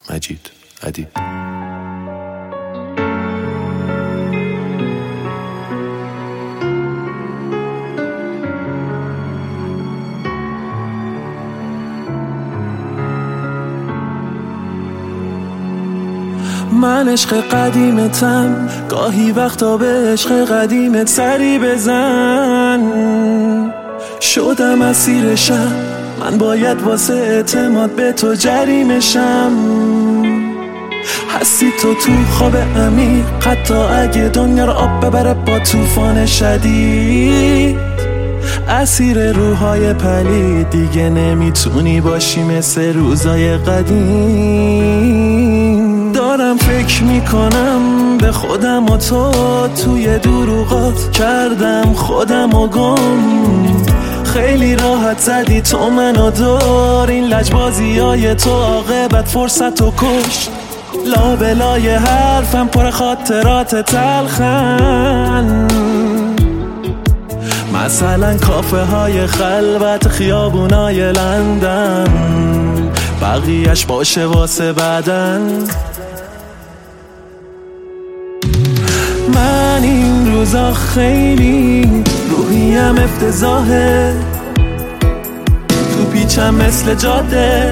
مجید ادیب. من عشق قدیمتم، گاهی وقتا به عشق قدیمت سری بزن. شدم اسیر شب، من باید واسه اعتماد به تو جریمشم. هستی تو خواب عمیق، حتی اگه دنیا رو آب ببره با طوفان شدید. اسیر روحای پلید، دیگه نمیتونی باشی مثل روزای قدیم. دارم فکر میکنم به خودم و تو، توی دروغات کردم خودم و گم. خیلی راحت زدی تو منو دور، این لجبازی های تو عاقبت فرصت و کشت. لابلای حرفم پر خاطرات تلخن، مثلا کافه های خلوت خیابونای لندن. بقیهش باشه واسه بعدن. من این روزا خیلی روحیم افتضاحه، تو پیچم مثل جاده،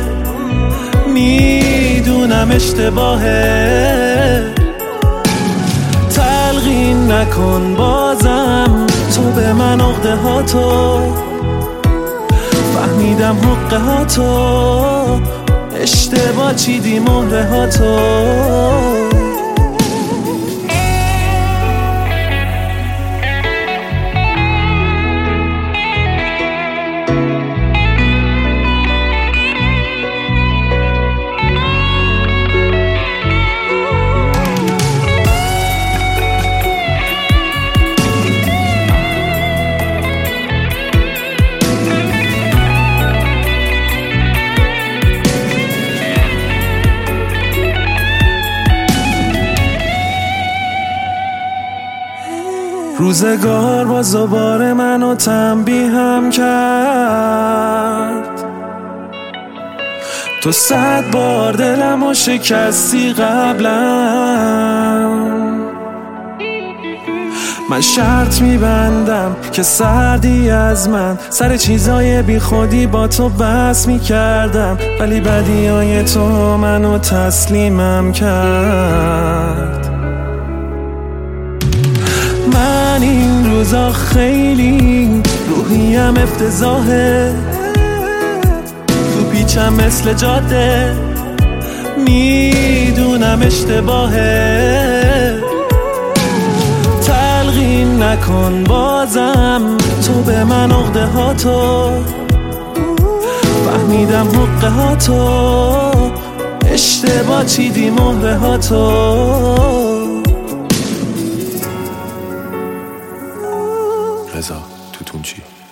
میدونم اشتباهه. تلقین نکن بازم تو به من عقده هاتو، فهمیدم حقه هاتو، اشتباه چیدی مهره هاتو. روزگار باز دوباره منو تنبیهم کرد، تو 100 بار دلمو شکستی قبلا. من شرط میبندم که سردی از من، سر چیزای بی خودی با تو بس میکردم، ولی بدیای تو منو تسلیمم کرد. من این روزا خیلی روحیم افتضاحه، تو پیچم مثل جاده، میدونم اشتباهه. تلقین نکن بازم تو به من عقده هاتو، فهمیدم حقه هاتو، اشتباه چیدی مهره هاتو. رضا توتونچی.